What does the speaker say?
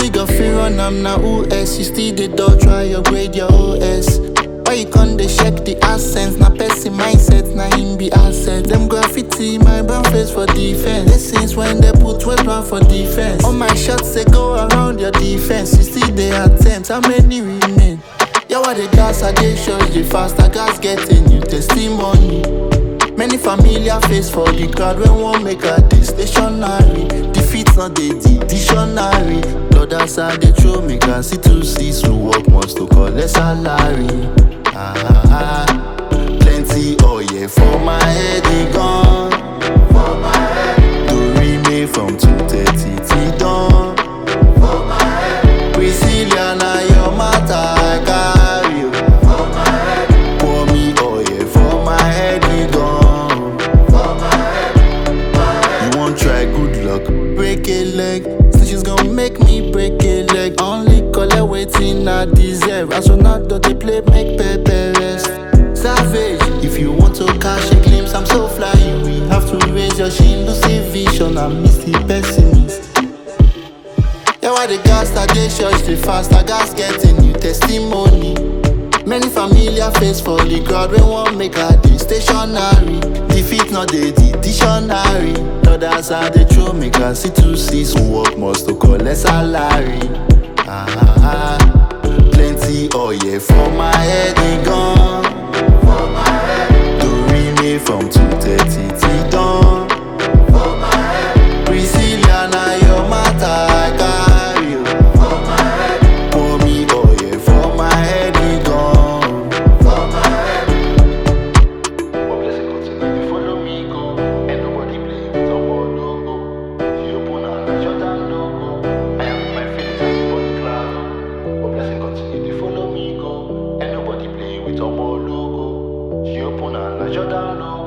Only got fear on I'm na US. You still the door, try upgrade your OS. Why you can't they check the accents? Na person mindset, na him be asset. Them graffiti, my brown face for defense. Lessons when they put West Brown for defense. All my shots they go around your defense. You still they attempt, how many remain? Yeah, what the gas are they shows the faster gas getting you testimony. Many familiar face for the crowd when one make a stationary. Defeat not the dictionary. Lord that's how they throw me can see to see who work must to call a salary. Plenty oil for my head it gone. For my head. To remain from 2:30 till dawn. For my head. Priscilla na your matter I carry you. For my head. Pour me oil for my head it gone. For my head. You won't try good luck, break a leg. She's gonna make me break a leg. Only call her waiting I deserve. As for now, don't they play make Pepe rest. Savage, if you want to catch a glimpse, I'm so fly. We have to raise your chin, lose the vision. I miss the pessimist. Yeah, why the gas that they church the faster gas getting new testimony. Many familiar face for the crowd when one make a stationary. Defeat not the dictionary. No, that's how they throw me can see to see who work must to call a salary. Plenty oil for my head it gone. For my head. To remain from 2:30 till dawn. For my head. Priscilla na your matter I carry you. For my head. Pour me oil for my head it gone. For my head. But blessing continue to follow me go. And nobody play with no more logo. You open and Jordan logo. I am with my feelings and the body cloud. But blessing continue to follow me go. And nobody play with no more logo. You open and Jordan logo.